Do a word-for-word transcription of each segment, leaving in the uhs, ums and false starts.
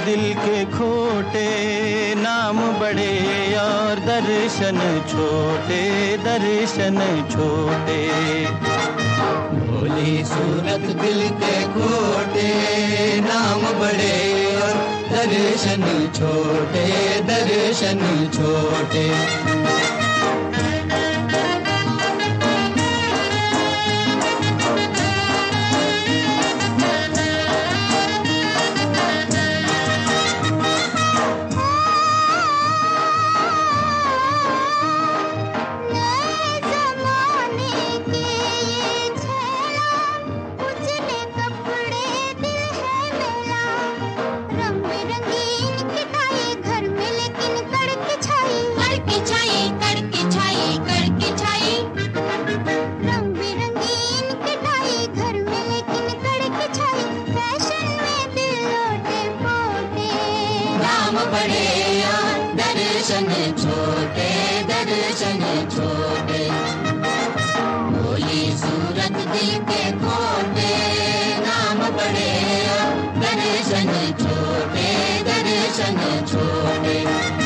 दिल के खोटे, नाम बड़े और दर्शन छोटे, दर्शन छोटे। भोली सूरत दिल के खोटे, नाम बड़े और दर्शन छोटे, दर्शन छोटे। बड़े और दर्शन छोटे, दर्शन छोटे। भोली सूरत दिल के खोटे, नाम बड़े और दर्शन छोटे, दर्शन छोटे।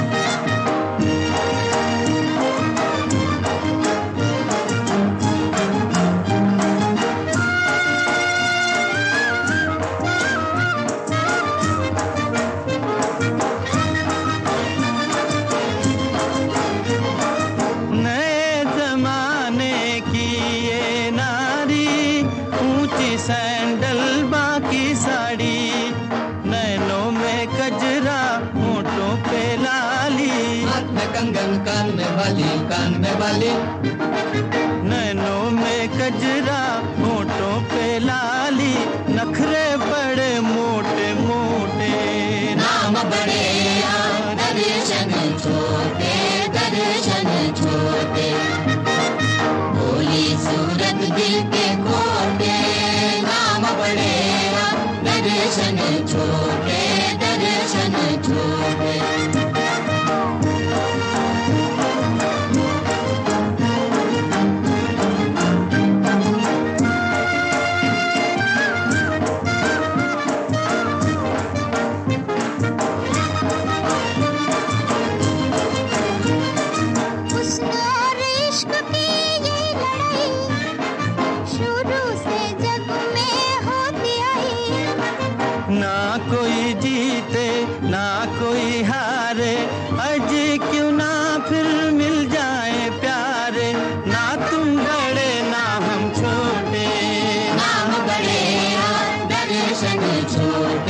सैंडल बाकी साड़ी, नैनों में कजरा, होठों पे लाली, हाथ में कंगन, कान में बाली, कान में बाली। नैनों में कजरा, होठों पे लाली, नखरे बड़े मोटे मोटे, नाम बड़े और दर्शन छोटे, दर्शन छोटे। भोली सूरत दिल के खोटे, बड़े दर्शन छोटे, दर्शन छोटे। ना कोई जीते ना कोई हारे, अजी क्यों ना फिर मिल जाए प्यारे। ना तुम बड़े ना हम छोटे, नाम बड़े और दर्शन छोटे।